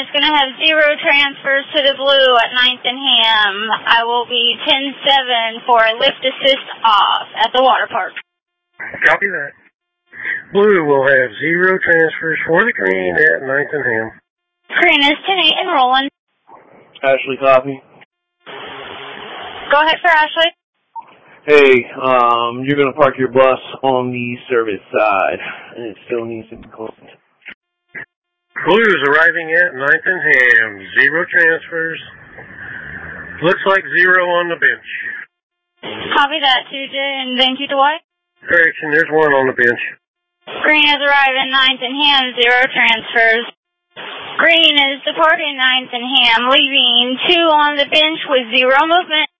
is going to have 0 transfers to the blue at 9th and Ham. I will be 10-7 for a lift assist off at the water park. Copy that. Blue will have 0 transfers for the green at 9th and Ham. Green is 10-8 and rolling. Ashley, copy. Go ahead for Ashley. Hey, you're going to park your bus on the service side, and it still needs to be closed. Blue is arriving at 9th and Ham. 0 transfers. Looks like 0 on the bench. Copy that, 2J, and thank you, Dwight. Correction, there's 1 on the bench. Green has arrived at 9th and Ham, 0 transfers. Green is departing 9th and Ham, leaving 2 on the bench with 0 movement.